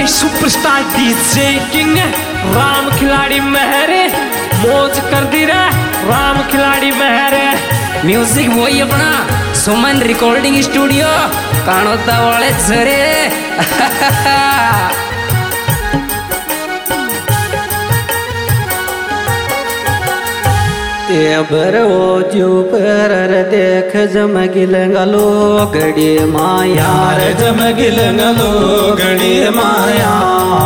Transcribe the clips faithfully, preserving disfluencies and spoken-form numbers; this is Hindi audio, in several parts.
भाई सुपरस्टार डीजे किंग राम खिलाड़ी महरे मौज कर दी रे राम खिलाड़ी महरे। म्यूजिक वही अपना सुमन रिकॉर्डिंग स्टूडियो कानोता वाले झरे। ये बरो जो पर देख जमगिलंगलो गड़ी माया रे जमगिलंगलो गड़ी माया।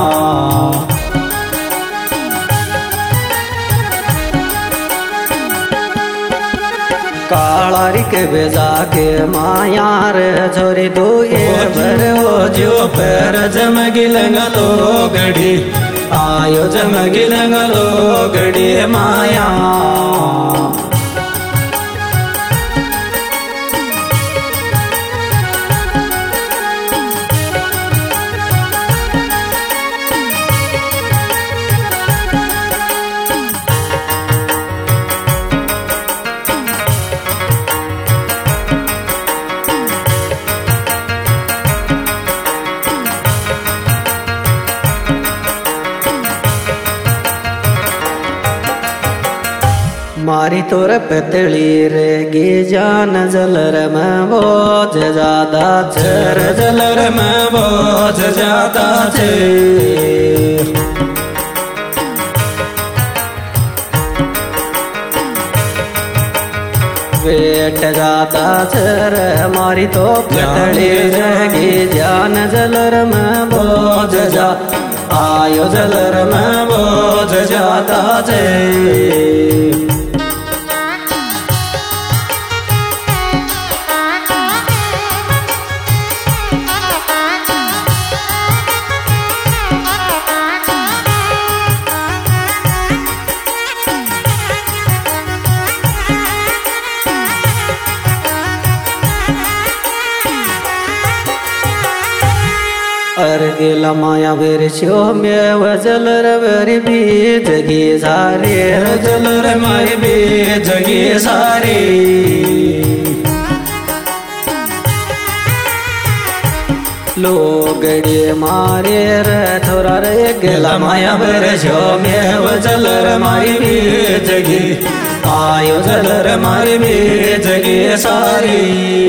कालारी के बेजा के माया रे छोरी दो ये बरो जो पर जमगिलंगलो गड़ी आयो जमगिलंगलो गड़ी माया। मारी तोर पतली रे गे जान जलर में बोझ ज्यादा चर जलर में बोझ ज्यादा छे। वेट ज्यादा चर मारी तो पतली रे गे जान जलर में बोझ जा आयो जलर में बोझ ज्यादा छे। अर्गेला माया बेर शो में वजलर बर भी जगी सारे जलर माय भी जगी सारे। लोगड़े मारे रे थोड़ा रे गेला माया बेर शो में वजलर माय भी जगी आयो जलर माय भी जगी सारी।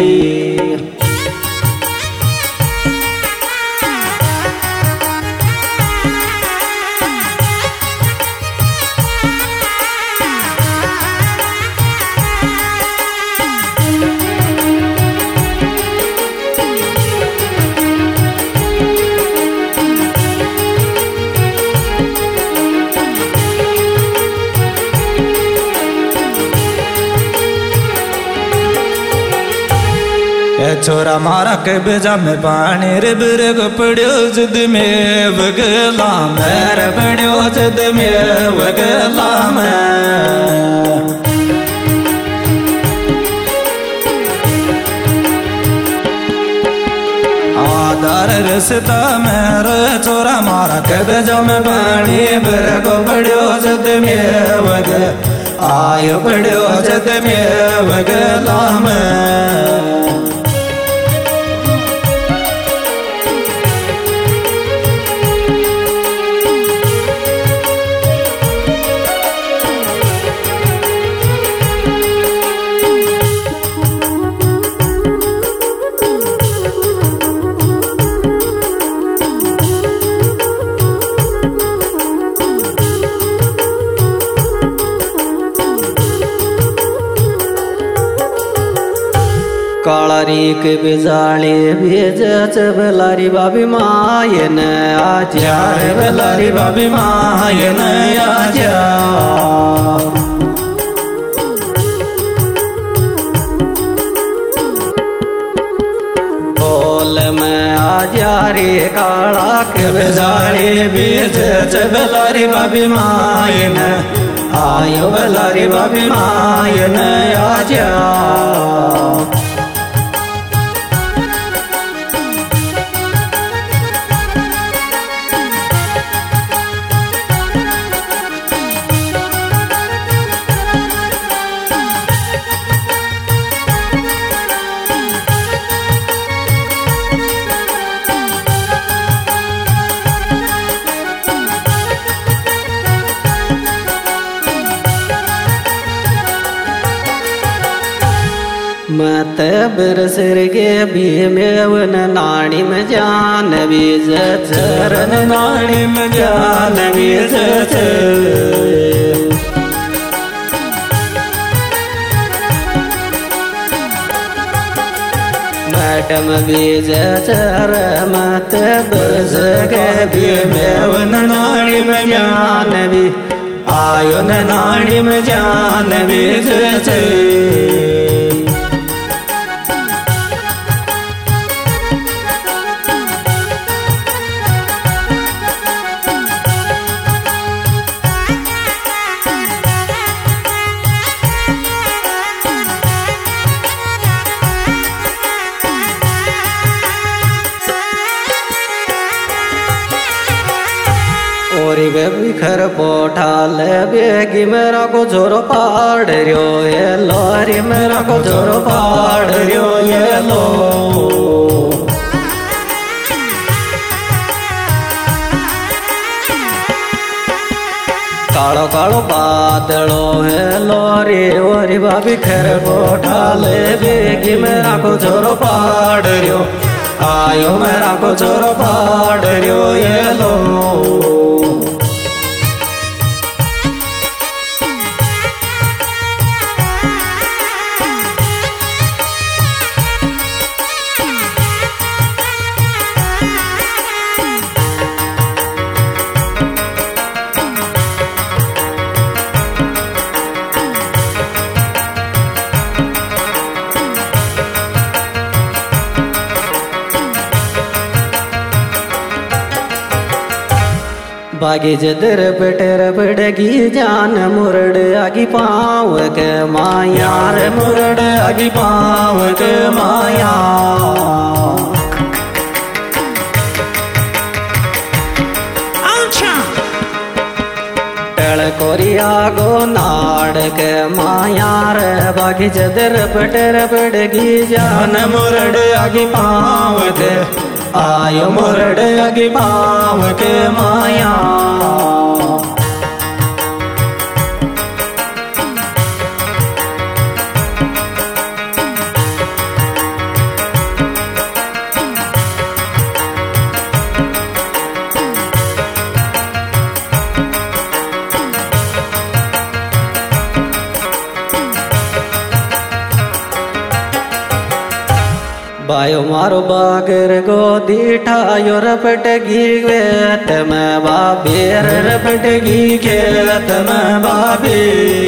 छोरा मारा के बेजा में पानी रे बिरग पड़ियो जद में वगला मेर पड़ियो जद में वगला में। आधार रसता मेरे छोरा मारा के बेजा में पानी बिरग पड़ियो जद में वग आयो पड़ियो जद में वगला में। कालारी के बिजाले भेज बेलारी बाबी मायन आजा बेलारी बाबी मायन आजा। बोल में आजा रे काला के बिजाले भेज बेलारी बाबी मायन आयो बेलारी बाबी मायन आजा। बिरसर के भीमेवन नाणी में जान बीज चरण नाणी में जान बीज मैडम बीज चर मत बरस के भीमेवन नाणी में जान भी आयो न नाणी में जान बीज और बिखर पोठाल बेगी मेरा को जोरो पाड़ रियो ये लोरी मेरा को जोरो पाड़ रियो ये लो कालो कालो बादलो है लोरी ओरी बाबी खर पोठाल बेगी मेरा को जोरो पाड़ रियो आयो मेरा को जोरो पाड़ रियो ये लो बागी जदर पटर पड़गी जान मुरड आगी पाव के माया रे मुरड आगी पाव के माया टल कोरिया गो नाड़ के माया रे बागी जदर पटर पड़गी जान मुरड आगी पाव के आयो मुरड आगी पाव के माया बायो मारो बागर गोदी ठायो रपटगी वेत में बाबेर रपटगी खेत में बाबी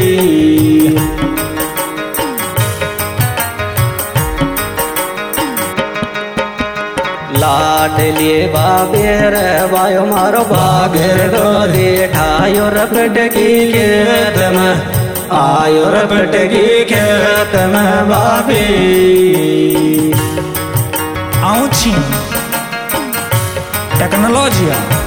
लाडली बाबेर बायो मारो बागर गोदी ठायो रपटगी खेत में आयो रपटगी खेत में बाबी Autinho, tecnologia.